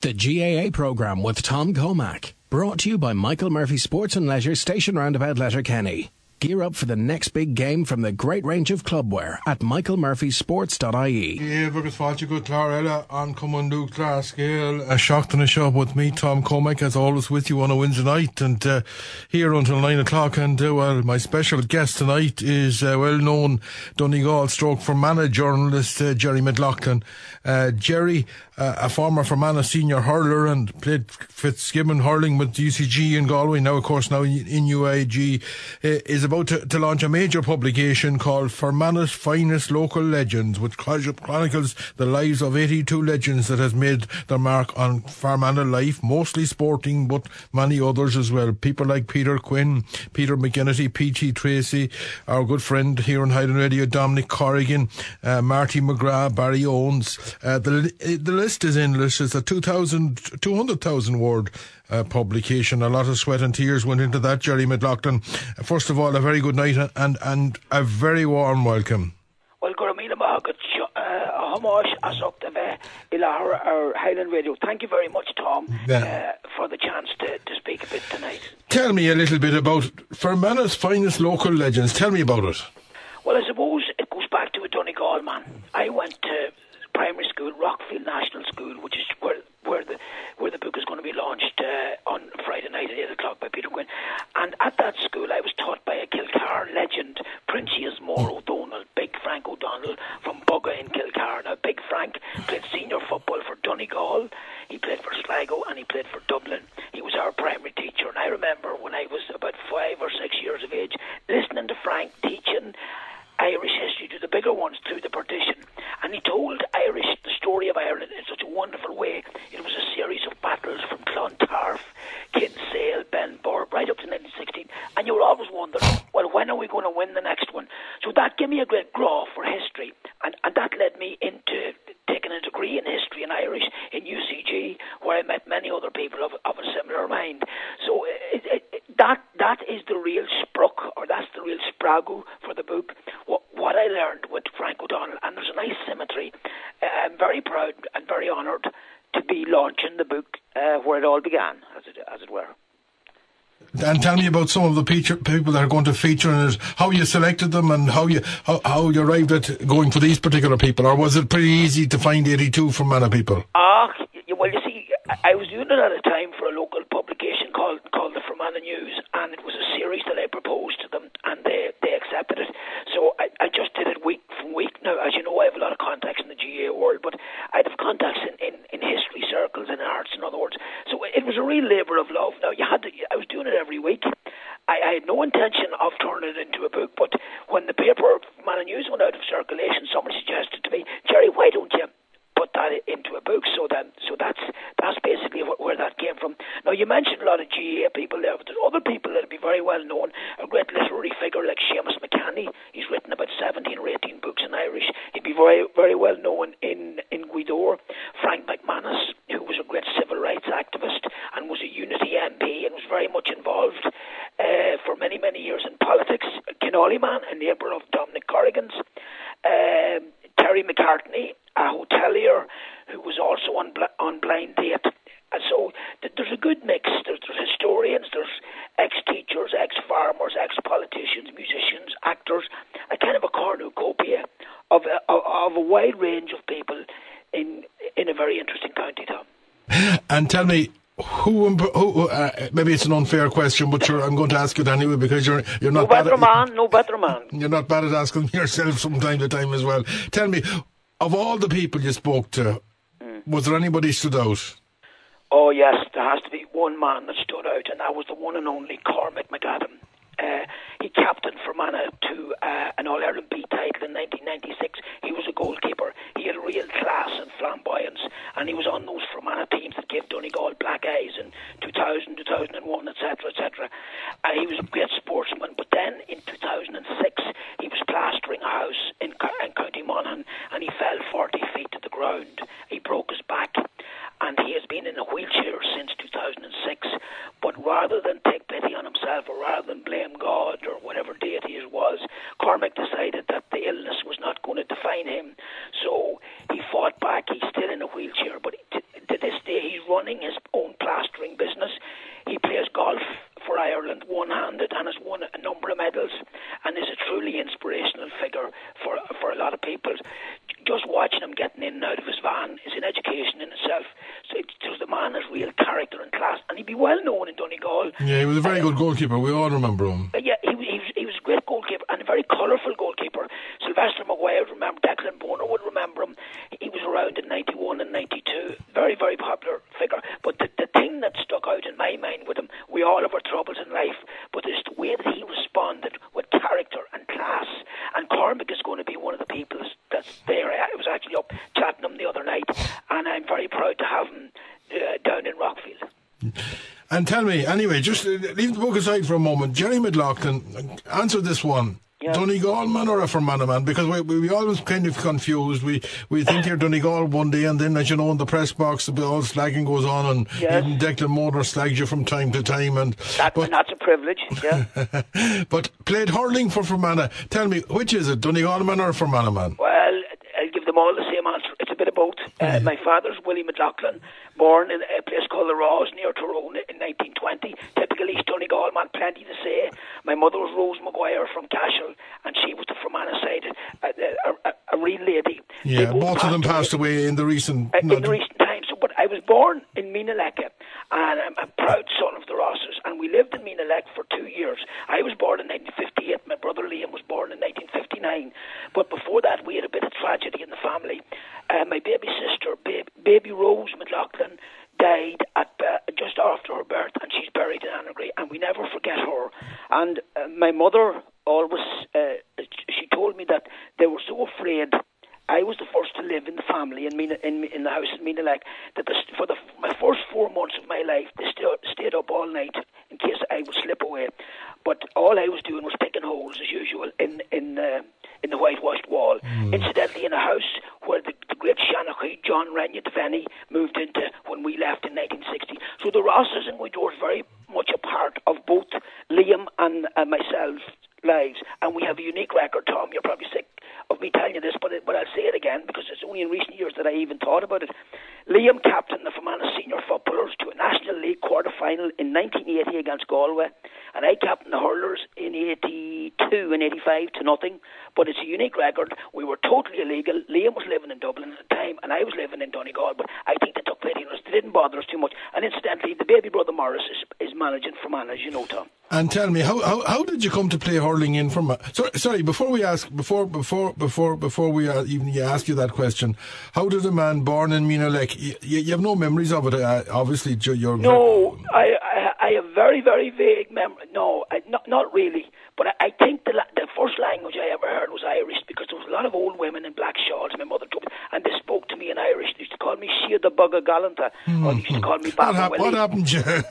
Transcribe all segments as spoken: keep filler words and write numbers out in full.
The G A A programme with Tom Comack. Brought to you by Michael Murphy Sports and Leisure, Station Roundabout, Letterkenny. Gear up for the next big game from the great range of clubwear at michael murphy sports dot I E. Yeah, agus fáilte go Clarella on Common Clare Scale. A shock in a shop with me, Tom Comack, as always with you on a Wednesday night, and uh, here until nine o'clock. And uh, well, my special guest tonight is uh, well-known Donegal stroke Fermanagh journalist uh, Jerry McLaughlin. Uh, Jerry, uh, a former Fermanagh senior hurler and played Fitzgibbon hurling with U C G in Galway. Now, of course, now in U I G, uh, is about to, to launch a major publication called Fermanagh's Finest Local Legends, which chronicles the lives of eighty-two legends that has made their mark on Fermanagh life, mostly sporting, but many others as well. People like Peter Quinn, Peter McGinnity, P T Tracy, our good friend here on Highland Radio, Dominic Corrigan, uh, Marty McGrath, Barry Owens. Uh, the, the list is endless. It's a two hundred thousand word Uh, publication. A lot of sweat and tears went into that, Jerry McLaughlin. Uh, first of all, a very good night and and a very warm welcome. Well, Goramina Mahagat, a homage as up to our Highland Radio. Thank you very much, Tom, yeah. uh, for the chance to, to speak a bit tonight. Tell me a little bit about Fermanagh's Finest Local Legends. Tell me about it. Well, I suppose it goes back to a Donegal man. I went to primary school, Rockfield National School, which is where where the where the book is going to be launched uh, on Friday night at eight o'clock by Peter Quinn. And at that school I was taught by a Kilcar legend, Princius Moore O'Donnell, Big Frank O'Donnell from Bugga in Kilcar. Now, Big Frank played senior football for Donegal, he played for Sligo, and he played for Dublin. He was our primary teacher, and I remember when I was about five or six years of age listening to Frank teaching Irish history to the bigger ones through the partition, and he told Irish the story of Ireland in such a wonderful way. It was a series of battles from Clontarf, Kinsale, Benburb, right up to nineteen sixteen, and you were always wondering, well, when are we going to win the next one? So that gave me a great draw for history, and, and that led me into taking a degree in history and Irish in U C G, where I met many other people of, of a similar mind. So it, it, it, that that is the real spruck, or that's the real spragu for the book. What, what I learned with Frank O'Donnell, and there's a nice symmetry. Uh, I'm very proud and very honoured to be launching the book uh, where it all began, as it as it were. And tell me about some of the feature, people that are going to feature in it, how you selected them and how you how, how you arrived at going for these particular people, or was it pretty easy to find eighty-two Fermanagh people? Ah, well, you see, I was doing it at a time for a local publication called called the Fermanagh News, and it was a series that I proposed to them, and they, they accepted it. So I, I just did it week from week. Now, as you know, I have a lot of contacts in the G A A world, but I'd have contacts in, in, in history circles and arts, in other words. So it was a real labour of love. Now, you had to, I was doing it every week. I, I had no intention of turning it into a book, but when the paper Fermanagh News went out of circulation, someone suggested to me, Jerry, why don't you put that into a book? So then, so that's that's basically wh- where that came from. Now, you mentioned a lot of G A A people there, but there's other people that would be very well known. A great literary figure like Seamus McCanny. He's written about seventeen or eighteen books in Irish. He'd be very very well known in in Gweedore. Frank McManus, who was a great civil rights activist and was a Unity M P and was very much involved uh, for many many years in politics. Kinolly man, a neighbour of Dominic Corrigan's. Um, Terry McCartney, a hotelier who was also on bl- on Blind Date. And so th- there's a good mix. There's, there's historians, there's ex-teachers, ex-farmers, ex-politicians, musicians, actors, a kind of a cornucopia of a, of a wide range of people in in a very interesting county town. And tell me, Who, who uh, maybe it's an unfair question, but sure, I'm going to ask it anyway because you're you're not no bad better at, man, no better man. You're not bad at asking yourself from time to time as well. Tell me, of all the people you spoke to, mm. was there anybody stood out? Oh yes, there has to be one man that stood out, and that was the one and only Cormac McAdam. Uh, he captained Fermanagh to uh, an All-Ireland B title in nineteen ninety-six. He was a goalkeeper. He had real class and flamboyance, and he was on those Fermanagh teams that gave Donegal black eyes in two thousand, two thousand one, et cetera, et cetera. Uh, he was a great sportsman, but then in two thousand six, he was plastering a house in, in County Monaghan, and he fell forty feet to the ground. He broke his back, and he has been in a wheelchair since two thousand six. But rather than take pity on himself, or rather than blame God or whatever deity it was, Cormac decided that the illness was not going to define him. So he fought back. He's still in a wheelchair, but to this day, he's running his own plastering business. He plays golf for Ireland one-handed and has won a number of medals and is a truly inspirational figure for for a lot of people. Just watching him getting in and out of his van is an education in itself. So it's just the man has real character and class, and he'd be well known in Donegal. Yeah, he was a very uh, good goalkeeper. We all remember him. Uh, yeah, he, he, was, he was a great goalkeeper and a very colourful goalkeeper. Sylvester Maguire would remember, Declan Bonner would remember him. He was around in ninety-one and ninety-two. Very, very popular figure. But the, the thing that stuck out in my mind with him, we all have our troubles in life, but it's the way that he responded with character and class. And Cormac is going to be one of the people that's there. I was actually up chatting him the other night, and I'm very proud to have him uh, down in Rockfield. And tell me, anyway, just leave the book aside for a moment. Jerry McLaughlin, answer this one. Yeah. Donegal man or a Fermanagh man? Because we, we we always kind of confused. We we think you're Donegal one day, and then, as you know, in the press box, the all slagging goes on, and yes. even Declan Motor slags you from time to time. And that, but, that's a privilege, yeah. But played hurling for Fermanagh. Tell me, which is it, Donegal man or a Fermanagh man? Well, I'll give them all the same answer. It's a bit of both. Uh, my father's Willie McLaughlin, born in a place called the Raws near Tyrone in nineteen twenty. Typical East Donegal man, plenty to say. My mother was Rose Maguire from Cashel, and she was the Fermanagh side, a, a, a, a real lady. Yeah, both of them away. passed away in the recent... Uh, in the recent times. So, but I was born in Meenalek, and I'm a proud son of the Rosses, and we lived in Meenalek for two years. I was born in nineteen fifty-eight. My brother Liam was born in nineteen fifty-nine. But before that, we had a bit of tragedy in the family. Uh, my baby sister, baby, baby Rose McLaughlin, died at uh, just after her birth, and she's buried in Annagry, and we never forget her. And uh, my mother always, uh, she told me that they were so afraid. I was the first to live in the family in Mina, in, in the house in Meenalek, that the, for the, my first four months of my life, they still stayed up all night in case I would slip away. But all I was doing was picking holes, as usual, in in uh, in the whitewashed wall. Mm. Incidentally, in a house where the, the great Shanachie, John Rennie Devaney, moved into when we left in nineteen sixty. So the Rosses and Widows are very much a part of both Liam and uh, myself lives, and we have a unique record. Tom, you're probably sick of me telling you this, but, it, but I'll say it again because it's only in recent years that I even thought about it. Liam captained the Fermanagh senior footballers to a National League quarter-final in nineteen eighty against Galway, and I captained the hurlers in eighty-two and eighty-five to nothing. But it's a unique record. We were totally illegal. Liam was living in Dublin at the time, and I was living in Donegal, but I think they took pity on us. They didn't bother us too much. And incidentally, the baby brother Morris is, is managing Fermanagh, as you know, Tom. And tell me, how, how how did you come to play hurling in Fermanagh? Sorry, sorry, before we ask, before before before before we uh, even ask you that question, how did a man born in Meenalek? You, you have no memories of it, uh, obviously. You're no, I, I I have very very vague memory. No, I, not not really. But I, I think the the first language I ever heard was Irish, because there was a lot of old women in black shawls. My mother told me, and they spoke to me in Irish. They used to call me Shia the Bugger Gallanta, mm. or they used to call me Baba What, hap- what happened?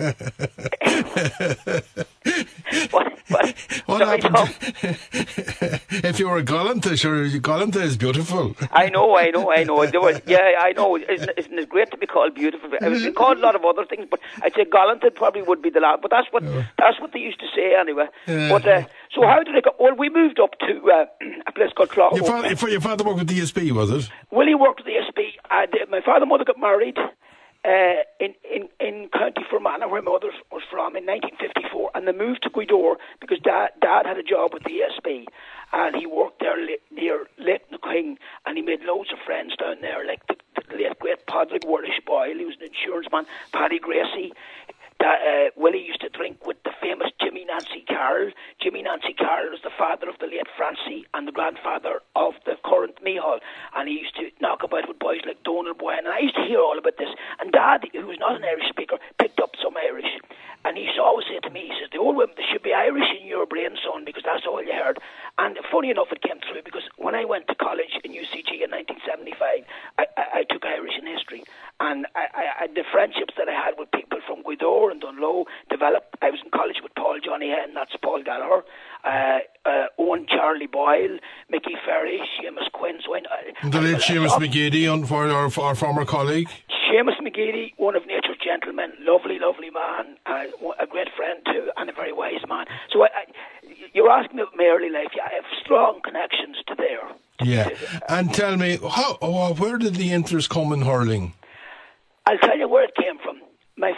what, what, what sorry, happened? If you were a Gallanta, sure, Gallanta is beautiful. I know, I know, I know. There was, yeah, I know. Isn't, isn't it great to be called beautiful? I was called a lot of other things, but I'd say Gallanta probably would be the last. But that's what yeah. that's what they used to say anyway. Yeah. But uh, so how did it go? Well, we moved up to uh, a place called Clough. Your father, your father worked with D S P, was it? Willie worked with D S P. And, uh, my father and mother got married uh, in, in, in County Fermanagh, where my mother was from, in nineteen fifty-four, and they moved to Gweedore because dad, dad had a job with D S P, and he worked there li- near Lake King, and he made loads of friends down there, like the, the late great Padraig Worlish Boyle, he was an insurance man, Paddy Gracie. That, uh, Willie used to drink with the famous Jimmy Nancy Carroll. Jimmy Nancy Carroll was the father of the late Francie and the grandfather of the current Mihal. And he used to knock about with boys like Donald Boyan. And I used to hear all about this. And Dad, who was not an Irish speaker, picked up some Irish. And he used to always say to me, he says, the old women, there should be Irish in your brain, son, because that's all you heard. And funny enough, it came through, because when I went to college in U C G in nineteen seventy-five, I, I, I took Irish in history. And I, I, I, the friendships that I had with people from Gweedore and Dunlow developed. I was in college with Paul Johnny Henn, that's Paul Gallagher, uh, uh, Owen Charlie Boyle, Mickey Ferry, Seamus Quinn. So I, I, the late Seamus McGeady, on for our, our former colleague. Seamus McGeady, one of nature's gentlemen, lovely, lovely man, uh, a great friend too, and a very wise man. So I, I, you're asking me about my early life. Yeah, I have strong connections to there. Yeah, and tell me, how, oh, where did the interest come in hurling? I'll tell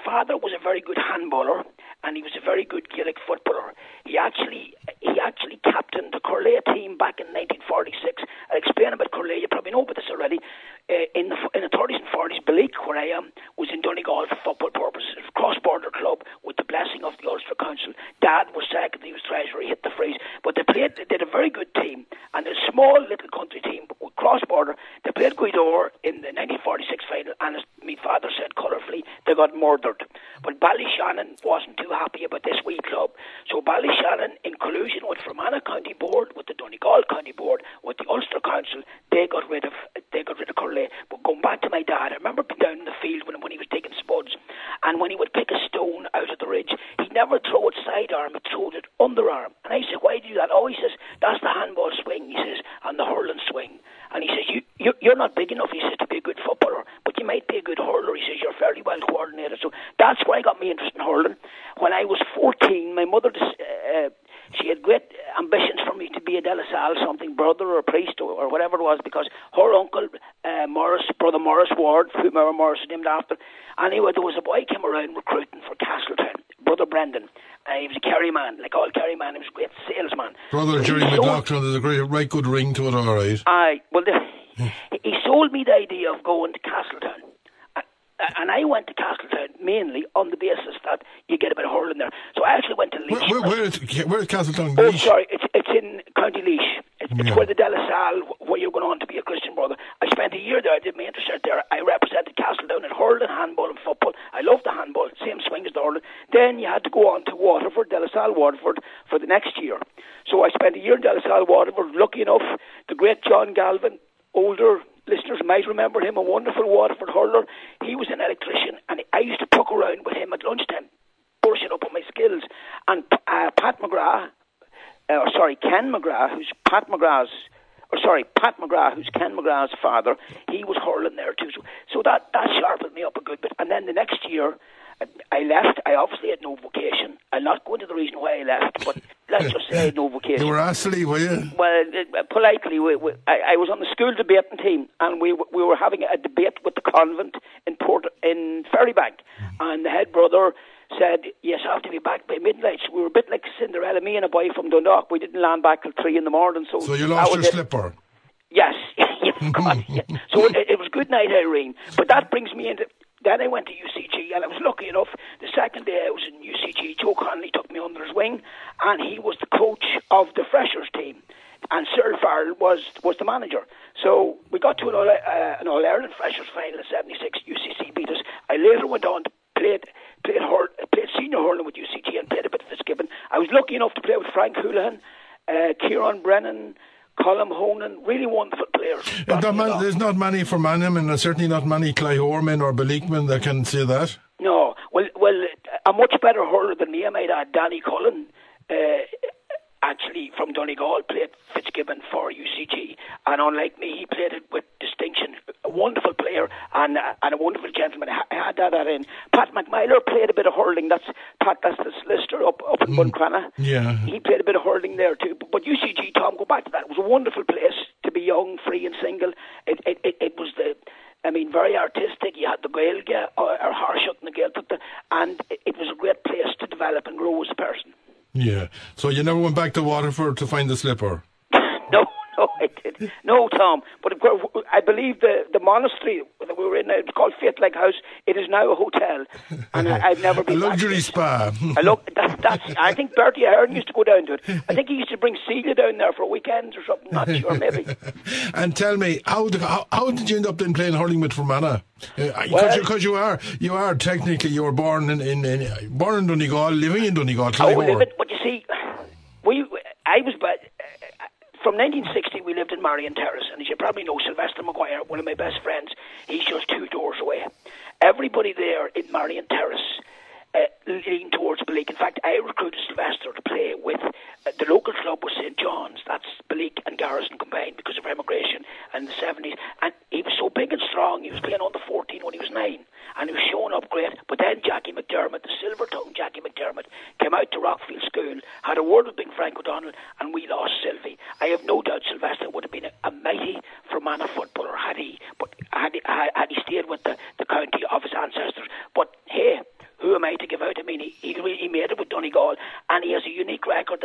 father was a very good handballer, and he was a very good Gaelic footballer. He actually he actually captained the Corleya team back in nineteen forty-six. I'll explain about Corleya. You probably know about this already. Uh, in the in the thirties and forties, Balik, where I am, was in Donegal for football purposes. A cross-border club with the blessing of the Ulster Council. Dad was second, he was treasurer, he hit the freeze. But they played, they did a very good team, and a small little country team, but with cross-border. They played Guidor in the nineteen forty-six final, and as my father said colourfully, they got murdered. But Ballyshannon wasn't too happy about this wee club. So Ballyshannon, in collusion with Fermanagh County Board, with the Donegal County Board, with the Ulster Council, they got rid of they got rid of Corleya. But going back to my dad, I remember being down in the field when, when he was digging spuds, and when he would pick a stone out of the ridge, he'd never throw it sidearm, he'd throw it underarm. And I said, why do you do that? Oh, he says, that's the handball swing, he says, and the hurling swing. And he says, you, you, you're not big enough, he says, to be a good footballer, but you might be a good hurler. He says, you're fairly well coordinated. So that's where I got me interested in hurling. When I was fourteen, my mother, uh, she had great ambitions for me to be a De La Salle, something, brother or priest or, or whatever it was, because her uncle, uh, Morris, brother Morris Ward, whomever Morris is named after, anyway, there was a boy came around recruiting for Castletown, brother Brendan. Uh, he was a Kerry man, like all Kerry man, he was a great salesman. Brother Jerry McLaughlin, there's a great, right good ring to it, all right. Aye, well, the, he sold me the idea of going to Castletown. And I went to Castletown mainly on the basis that you get a bit of hurling there. So I actually went to Laois. Where, where, where, is, where is Castletown? Oh, Laois? sorry, it's it's in County Laois. It's, it's Yeah. where the De La Salle, where you're going on to be a Christian brother. I spent a year there. I did my internship there. I represented Castletown in hurling, handball, and football. I loved the handball, same swing as the hurling. Then you had to go on to Waterford, De La Salle, Waterford, for the next year. So I spent a year in De La Salle, Waterford. Lucky enough, the great John Galvin, older listeners might remember him, a wonderful Waterford hurler. He was an electrician, and I used to poke around with him at lunchtime, brushing up on my skills. And uh, Pat McGrath, uh, or sorry, Ken McGrath, who's Pat McGrath's, or sorry, Pat McGrath, who's Ken McGrath's father, he was hurling there too. So, so that, that sharpened me up a good bit. And then the next year, I left. I obviously had no vocation. I'll not go into the reason why I left, but let's just say I had no vocation. You were asked to leave, were you? Well, uh, politely, we, we, I, I was on the school debating team, and we we were having a debate with the convent in Port in Ferrybank, and the head brother said, yes, I have to be back by midnight. So we were a bit like Cinderella, me and a boy from Dundalk. We didn't land back till three in the morning. So, so you lost your it. slipper? Yes. God, yeah. So it, it was good night, Irene. But that brings me into... Then I went to U C G, and I was lucky enough, the second day I was in U C G, Joe Connolly took me under his wing, and he was the coach of the freshers team, and Cyril Farrell was was the manager. So we got to an All, uh, an All-Ireland freshers final in seventy-six, U C C beat us. I later went on to play played, hurl, played senior hurling with U C G and played a bit of Fitzgibbon. I was lucky enough to play with Frank Houlihan, uh, Kieran Brennan, Colm Honan, really wonderful players. Not man, there's not many for Manham, and there's certainly not many Clyhoremen or Belikmen that can say that. No, well, well, a much better hurler than me, I might add, Danny Cullen, uh, actually from Donegal, played Fitzgibbon for U C G, and unlike me, he played it with distinction. A wonderful player and uh, and a wonderful gentleman. I had that, that in. Pat McMyler played a bit of hurling. That's Pat, that's the solicitor up up in mm. Buncrana. Yeah, he played a bit of hurling there too. But, but U C G, Tom, go back to that. It was a wonderful place to be young, free, and single. It it it, it was the. I mean, very artistic. You had the Gaeilge, or, or Harshut and the Gaeltacht, and it, it was a great place to develop and grow as a person. Yeah. So you never went back to Waterford to find the slipper? No, no, I did. No, Tom. But I believe the, the monastery that we were in, it was called Faith Lake House. It is now a hotel, and I, I've never been a luxury back spa. I look. That, that's. I think Bertie Ahern used to go down to it. I think he used to bring Celia down there for weekends or something. Not sure, maybe. And tell me, how did how, how did you end up then playing hurling with Fermanagh? Because uh, well, you, you are you are technically you were born in, in, in born in Donegal, living in Donegal. Oh, living. But you see, we I was but. From nineteen sixty, we lived in Marion Terrace, and as you probably know, Sylvester Maguire, one of my best friends, he's just two doors away. Everybody there in Marion Terrace uh, leaned towards Balik. In fact, I recruited Sylvester to play with uh, the local club was Saint John's. That's Balik and Garrison combined because of emigration in the seventies. And he was so big and strong. He was playing under fourteen when he was nine, and he was showing up great. But then Jackie McDermott, the silver-tongued Jackie McDermott, came out to Rockfield School, had a word with Big Frank O'Donnell, and we lost Sylvie. I have no doubt Sylvester would have been a, a mighty Fermanagh footballer had he, but had he, had he stayed with the, the county of his ancestors. But hey, who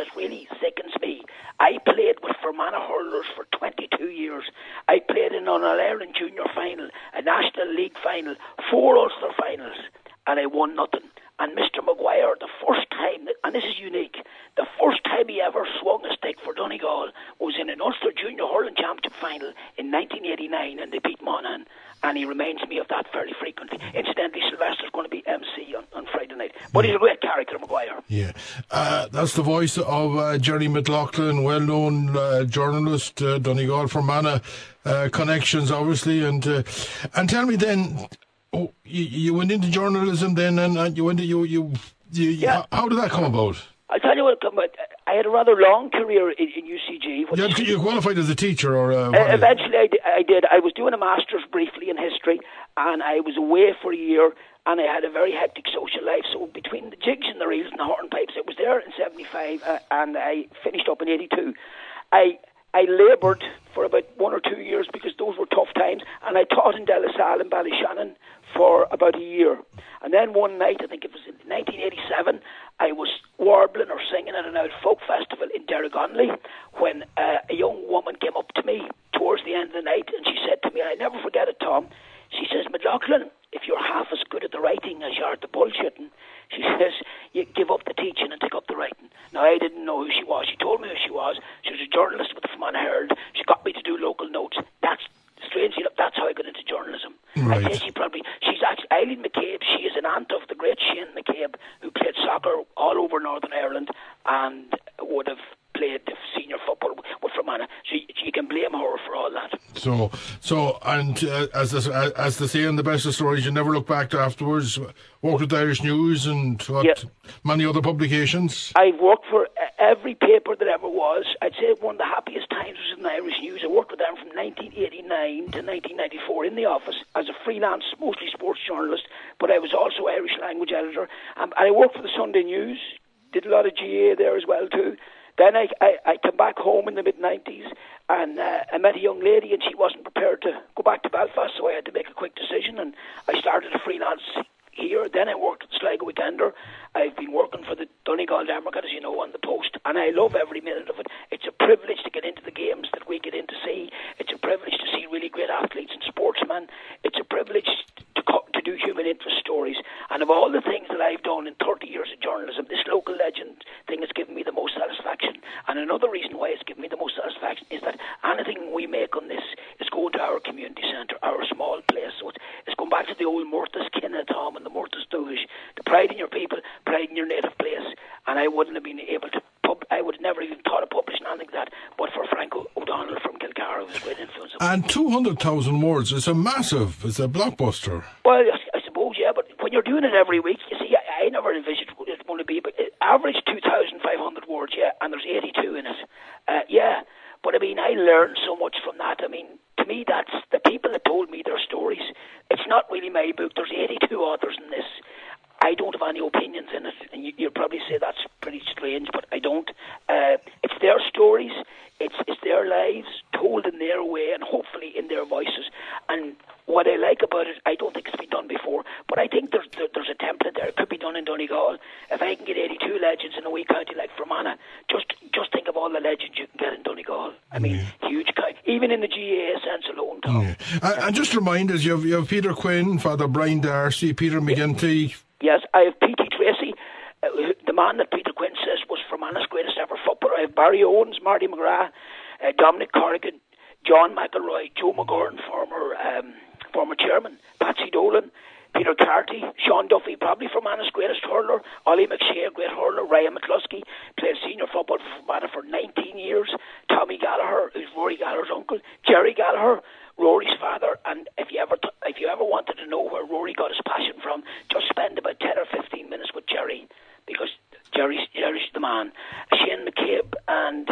that really sickens me. I played with Fermanagh hurlers for twenty-two years. I played in an All-Ireland junior final, a National League final, four Ulster finals, and I won nothing. And Mister Maguire, the first time, that, and this is unique, the first time he ever swung a stick for Donegal was in an Ulster Junior Hurling Championship final in nineteen eighty-nine, and they beat Monaghan. And he reminds me of that fairly frequently. Incidentally, Sylvester's going to be M C on, on Friday night. But he's a great character, Maguire. Yeah. Uh, that's the voice of uh, Jerry McLaughlin, well-known uh, journalist, uh, Donegal Fermanagh uh, connections, obviously. And uh, and tell me then, oh, you, you went into journalism then, and, and you went to, you, you, you yeah. How did that come about? I'll tell you what come about. I had a rather long career in, in U C G. You, had, you qualified as a teacher, or uh, uh, eventually I, d- I did. I was doing a master's briefly in history, and I was away for a year, and I had a very hectic social life. So between the jigs and the reels and the hornpipes, I was there in seventy-five, uh, and I finished up in eighty-two. I I laboured for about one or two years because those were tough times, and I taught in Delasall and Ballyshannon for about a year. And then one night, I think it was in nineteen eighty-seven, I was warbling or singing at an old folk festival in Derrygonley when uh, a young woman came up to me towards the end of the night, and she said to me, and I never forget it, Tom, she says, McLaughlin, if you're half as good at the writing as you are at the bullshitting, she says, you give up the teaching and take up the writing. Now, I didn't know who she was. She told me who she was. She was a journalist with the Fermanagh Herald. She got me to do local notes. That's strangely enough, that's how I got into journalism. Right. I think she probably, she's actually, Eileen McCabe, she is an aunt of the great Shane McCabe, who played soccer all over Northern Ireland and would have played senior football with Fermanagh. So you, you can blame her for all that. So, so, and uh, as the, as they say in the best of stories, you never look back afterwards. Worked with Irish News and what, yeah. many other publications. I've worked for every paper that ever was. I'd say one of the happiest times was in Irish News. I worked with them from nineteen eighty-nine to nineteen ninety-four in the office as a freelance, mostly sports journalist, but I was also Irish language editor. Um, and I worked for the Sunday News, did a lot of G A there as well too. Then I, I, I came back home in the mid-nineties, and uh, I met a young lady, and she wasn't prepared to go back to Belfast, so I had to make a quick decision, and I started a freelance here. Then I worked at the Sligo Weekender. I've been working for the Donegal Democrat, as you know, on the Post, and I love every minute of it. It's a privilege to get into the games that we get in to see. It's a privilege to see really great athletes and sportsmen. It's a privilege to co- to do human interest stories. And of all the things that I've done in thirty years of journalism, this local legend thing has given me the most satisfaction. And another reason why it's given me the most satisfaction is that anything we make on this is going to our community centre, our small place. So it's, it's going back to the old Mortis Kinna, Tom, and the Mortis Dougish. The pride in your people, pride in your native place. And I wouldn't have been able to, pub- I would have never even thought of publishing anything like that, but for Frank O'Donnell from Kilcara, who was a great influence. And two hundred thousand words is a massive, it's a blockbuster. Well, I, I suppose, yeah, but when you're doing it every week, you see, I, I never envisaged what it's going to be, but it average two thousand five hundred words, yeah, and there's eighty-two in it. Uh, yeah, but I mean, I learned so much from that. I mean, to me, that's the people that told me their stories. It's not really my book. There's eighty-two authors in this. I don't have any opinions in it, and you, you'll probably say that's pretty strange, but I don't. Uh, it's their stories, it's it's their lives told in their way, and hopefully in their voices. And what I like about it, I don't think it's been done before, but I think there's there, there's a template there. It could be done in Donegal. If I can get eighty-two legends in a wee county like Fermanagh, just just think of all the legends you can get in Donegal. I mean, yeah. huge county, even in the G A A sense alone, Tom. Yeah. And, and just remind us, you have, you have Peter Quinn, Father Brian Darcy, Peter McGinty. Yeah. Yes, I have P T Tracy, uh, the man that Peter Quinn says was Fermanagh's greatest ever footballer. I have Barry Owens, Marty McGrath, uh, Dominic Corrigan, John McElroy, Joe McGurn, former um, former chairman, Patsy Dolan, Peter Carty, Sean Duffy, probably Fermanagh's greatest hurler, Ollie McShea, great hurler, Ryan McCluskey, played senior football for Fermanagh for nineteen years, Tommy Gallagher, who's Rory Gallagher's uncle, Jerry Gallagher, Rory's father. And if you ever t- if you ever wanted to know where Rory got his passion from, just spend about ten or fifteen minutes with Jerry, because Jerry's, Jerry's the man. Shane McCabe, and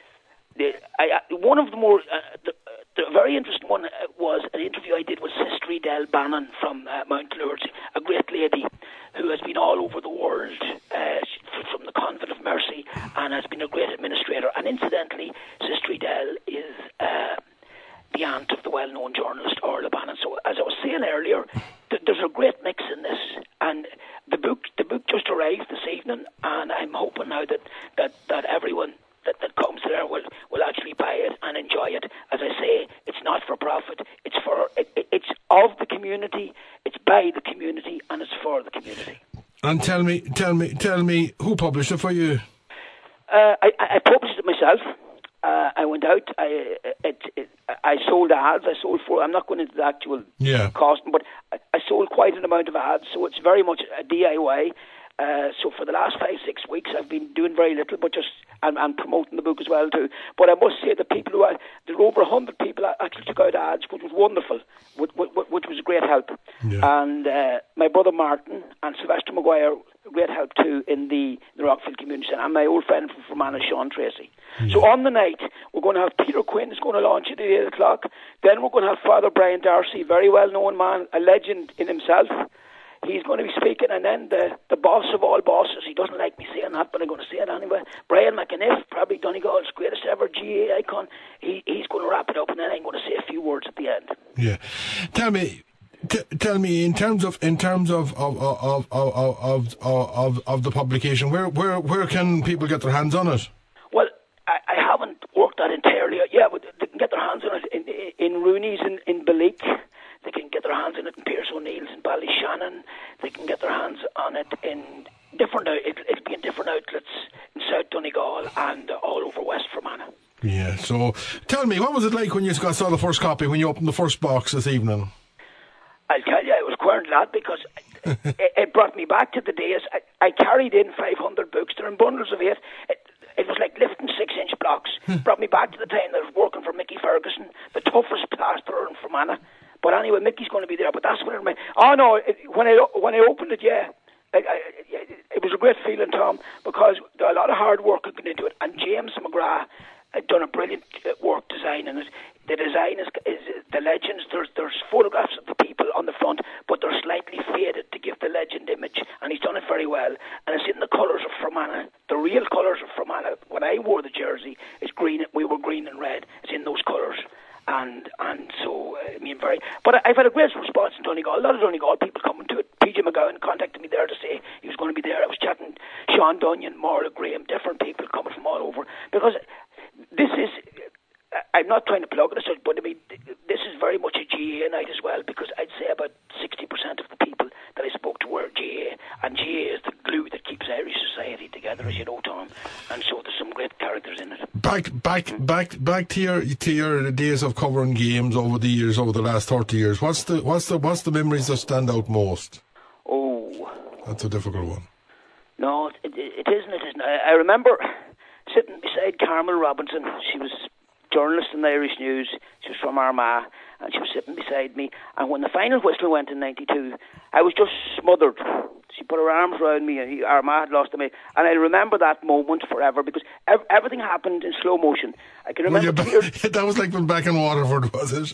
the, I, I, one of the more uh, the, the very interesting one uh, was an interview I did with Sister Del Bannon from uh, Mount Lourdes, a great lady who has been all over the world uh, from the Convent of Mercy and has been a great administrator. And incidentally, Sister Del is Uh, the aunt of the well-known journalist Orla Bannon. So, as I was saying earlier, th- there's a great mix in this, and the book the book just arrived this evening. evening, and I'm hoping now that, that, that everyone that, that comes there will, will actually buy it and enjoy it. As I say, it's not for profit. It's for it, it, it's of the community, it's by the community, and it's for the community. And tell me, tell me, tell me, who published it for you? Uh, I, I published it myself. Uh, I went out. I it, it, I sold ads. I sold for. I'm not going into the actual yeah. cost, but I, I sold quite an amount of ads. So it's very much a D I Y. Uh, so for the last five, six weeks, I've been doing very little, but just and, and promoting the book as well too. But I must say the people who are, there were over a hundred people actually took out ads, which was wonderful, which, which, which was a great help. Yeah. And uh, my brother Martin and Sylvester Maguire, great help too in the, the Rockfield Community Centre, and my old friend from Fermanagh, Sean Tracy. Yeah. So on the night, we're going to have Peter Quinn is going to launch it at eight o'clock. Then we're going to have Father Brian Darcy, very well known man, a legend in himself. He's going to be speaking, and then the, the boss of all bosses, he doesn't like me saying that, but I'm going to say it anyway, Brian McAniff, probably Donegal's greatest ever G A icon, he, he's going to wrap it up, and then I'm going to say a few words at the end. Yeah. Tell me, t- tell me, in terms of in terms of of of of of, of, of, of the publication, where, where where can people get their hands on it? Well, I, I haven't worked that entirely out. Yeah, but they can get their hands on it in, in, in Rooney's in, in Balik. They can get their hands on it in Pierce O'Neill's in Ballyshannon. They can get their hands on it in different. It, it'll be in different outlets in South Donegal and all over West Fermanagh. Yeah. So, tell me, what was it like when you got saw the first copy, when you opened the first box this evening? I'll tell you, it was quite a lot because it, it brought me back to the days. I, I carried in five hundred books. They're in bundles of eight. It, it was like lifting six-inch blocks. Brought me back to the time that I was working for Mickey Ferguson, the toughest plasterer in Fermanagh. But anyway, Mickey's going to be there. But that's what it meant. Oh no! It, when I when I opened it, yeah, I, I, it was a great feeling, Tom, because a lot of hard work had gone into it. And James McGrath had done a brilliant work designing it. The design is, is the legends. There's there's photographs of the people on the front, but they're slightly faded to give the legend image. And he's done it very well. And it's in the colours of Fermanagh, the real colours of Fermanagh. When I wore the jersey, it's green. We were green and red. It's in those colours. And and so, uh, I mean, very... But I've had a great response in Donegal. A lot of Donegal people coming to it. P J McGowan contacted me there to say he was going to be there. I was chatting Sean Dunyan, Maura Graham, different people coming from all over. Because this is... I'm not trying to plug this, but I mean, this is very much a G A A night as well, because I'd say about sixty percent of the people that I spoke to were G A A. And G A A is the glue that keeps Irish society together, as you know, Tom. And so there's some great characters in it. Back, back, back, back to your to your days of covering games over the years, over the last thirty years. What's the what's the what's the memories that stand out most? Oh, that's a difficult one. No, it, it, it isn't. It isn't. I, I remember sitting beside Carmel Robinson. She was journalist in the Irish News. She was from Armagh, and she was sitting beside me. And when the final whistle went in ninety-two, I was just smothered. She put her arms around me, and Armagh had lost to me. And I remember that moment forever, because ev- everything happened in slow motion. I can remember... Well, ba- that was like when back in Waterford, was it?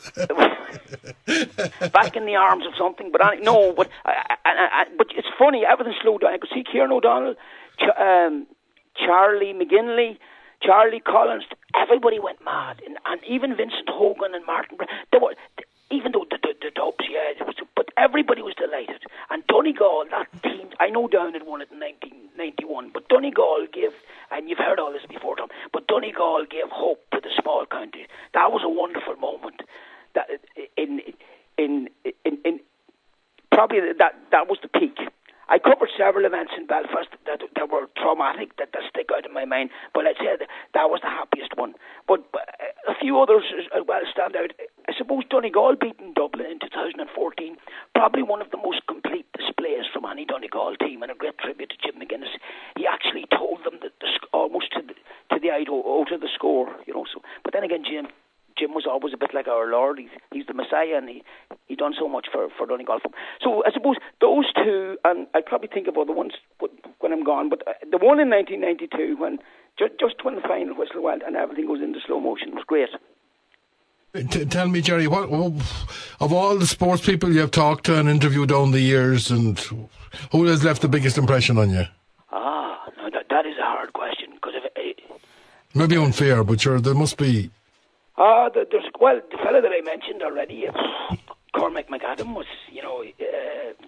Back in the arms of something. But I, no, but I, I, I, but it's funny, everything slowed down. I could see Kieran O'Donnell, Ch- um, Charlie McGinley, Charlie Collins, everybody went mad, and, and even Vincent Hogan and Martin. They were, even though the, the, the Dubs, yeah, it was, but everybody was delighted. And Donegal, that team, I know Down had won it in nineteen ninety-one, but Donegal gave, and you've heard all this before, Tom, but Donegal gave hope to the small county. That was a wonderful moment. That in in in, in probably that that was the peak. I covered several events in Belfast that that were traumatic, that, that stick out in my mind, but I'd say that, that was the happiest one. But, but a few others as well stand out. I suppose Donegal beating Dublin in two thousand fourteen, probably one of the most complete displays from any Donegal team, and a great tribute to Jim McGuinness. He actually told them that the, almost to the, to the iota the score, you know. So, but then again, Jim. Jim was always a bit like our Lord. He's, he's the Messiah, and he he done so much for, for Donegal. So I suppose those two, and I'd probably think of other ones when I'm gone, but the one in nineteen ninety-two, when ju- just when the final whistle went and everything goes into slow motion, was great. T- tell me, Jerry, what of all the sports people you've talked to and interviewed down the years, and who has left the biggest impression on you? Ah, no, that, that is a hard question, because if it, maybe unfair, but sure, there must be... Ah, uh, there's well, the fellow that I mentioned already, uh, Cormac McAdam was, you know, uh,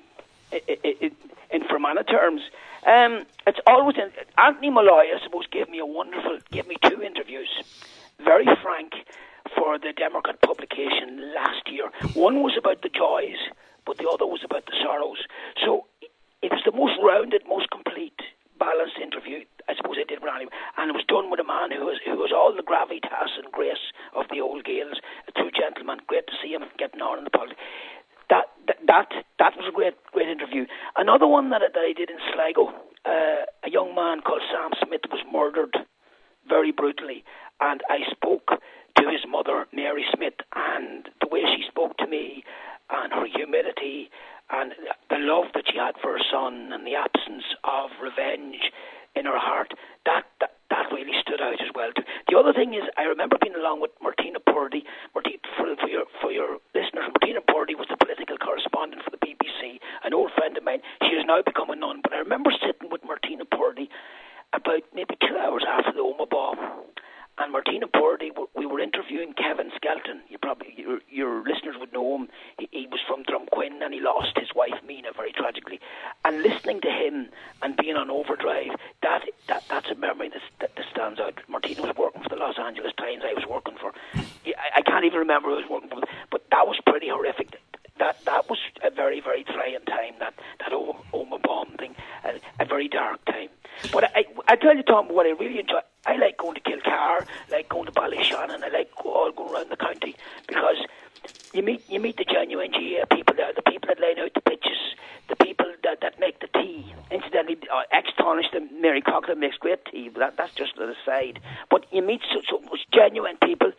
in, in Fermanagh terms. Um, it's always in, Anthony Molloy, I suppose, gave me a wonderful, gave me two interviews, very frank, for the Democrat publication last year. One was about the joys, but the other was about the sorrows. So it was the most rounded, most complete, balanced interview I suppose I did with anyone, and it was done with a man who was who was all the gravitas and grace of the old Gaels, a true gentleman. Great to see him getting on in the politics. That that that, that was a great great interview. Another one that, that I did in Sligo, uh, a young man called Sam Smith was murdered very brutally, and I spoke to his mother, Mary Smith, and the way she spoke to me, and her humility, and the love that she had for her son, and the absence of revenge in her heart, that, that that really stood out as well. The other thing is, I remember being along with Martina Purdy. Martina, for, for your for your listeners, Martina Purdy was the political correspondent for the B B C, an old friend of mine. She has now become a nun, but I remember sitting with Martina Purdy about maybe two hours after the Omagh bomb. And Martina Purdy, we were interviewing Kevin Skelton. You probably your, your listeners would know him. He, he was from Drumquin, and he lost his wife Mina very tragically. And listening to him and being on overdrive, that that that's a memory that, that, that stands out. Martina was working for the Los Angeles Times. I was working for. I, I can't even remember who I was working for, but that was pretty horrific. That that was a very very trying time. That that Omagh bomb thing, a, a very dark time. But I, I tell you, Tom, what I really enjoy, I like going to Kilcar, I like going to Ballyshannon, I like all going around the county, because you meet you meet the genuine G A A people there, the people that lay out the pitches, the people that, that make the tea. Incidentally, uh, ex-Tonish, the Mary Coughlin makes great tea, but that, that's just an aside. But you meet so, so much genuine people.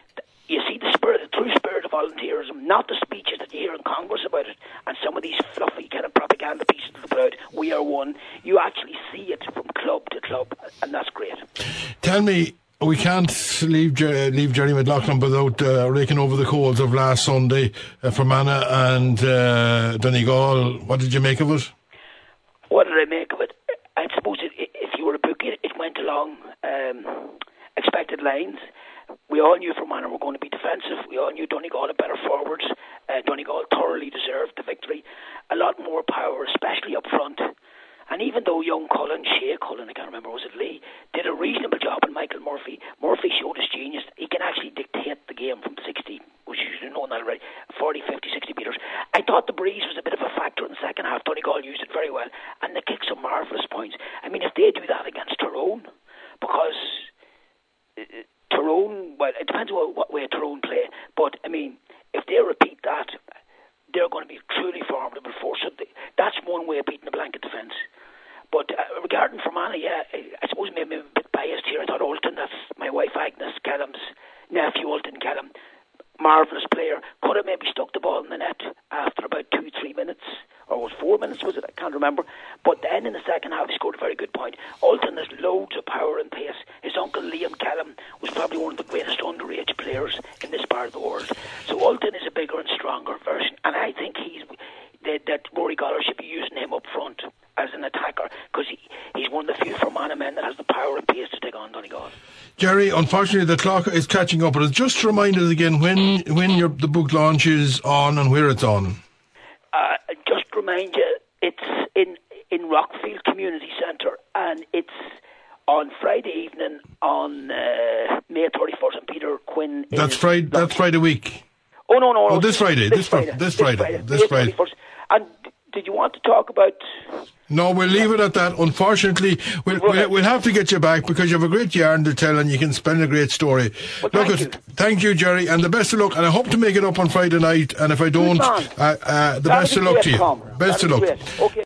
You see the spirit, the true spirit of volunteerism, not the speeches that you hear in Congress about it, and some of these fluffy kind of propaganda pieces about we are one. You actually see it from club to club, and that's great. Tell me, we can't leave Jer- leave Jerry McLaughlin without uh, raking over the coals of last Sunday, uh, Fermanagh and uh, Donegal. What did you make of it? What did I make of it? I suppose it, if you were a bookie, it went along um, expected lines. We all knew Fermanagh were going to be defensive. We all knew Donegal had better forwards. Uh, Donegal thoroughly deserved the victory. A lot more power, especially up front. And even though young Cullen, Shea Cullen, I can't remember, was it Lee, did a reasonable job on Michael Murphy, Murphy showed his genius. He can actually dictate the game from sixty, which you should have known that already, forty, fifty, sixty metres. I thought the breeze was a bit of a factor in the second half. Donegal used it very well. And they kicked some marvellous points. I mean, if they do that against Tyrone, because... Uh, Tyrone, well, it depends on what way Tyrone play, but I mean, if they repeat that, they're going to be a truly formidable force. So they, that's one way of beating the blanket defence. But uh, regarding Fermanagh, yeah, I, I suppose maybe I'm a bit biased here. I thought Olton, that's my wife Agnes Callum's nephew, Olton Callum, marvellous player, could have maybe stuck the ball in the net after about two, three minutes, or was four minutes, was it? I can't remember. But then in the second half, he scored a very good point. Olton has loads of power and pace. His uncle Liam Callum was probably one of the greatest underage players in this part of the world. So Olton is a bigger and stronger version, and I think he's that, that Rory Goller should be using him up front as an attacker, because he, he's one of the few Fermanagh men that has the power and pace to take on Donegal. Jerry, unfortunately the clock is catching up, but just remind us again when when your, the book launch is on and where it's on. Uh, just remind you, it's in in Rockfield Community Centre, and it's on Friday evening on uh, May thirty-first, and Peter Quinn is... That's Friday, that's Friday week. Oh, no, no. Oh, this Friday, this, this Friday. This Friday. This Friday. This Friday. Friday. And did you want to talk about... No, we'll leave it at that. Unfortunately, we'll, we'll, we'll have to get you back because you have a great yarn to tell and you can spend a great story. Well, look, thank, you. thank you, Jerry, and the best of luck. And I hope to make it up on Friday night. And if I don't, uh, uh, the That'll best of luck great, to you. Tom. Best That'll of luck. Okay.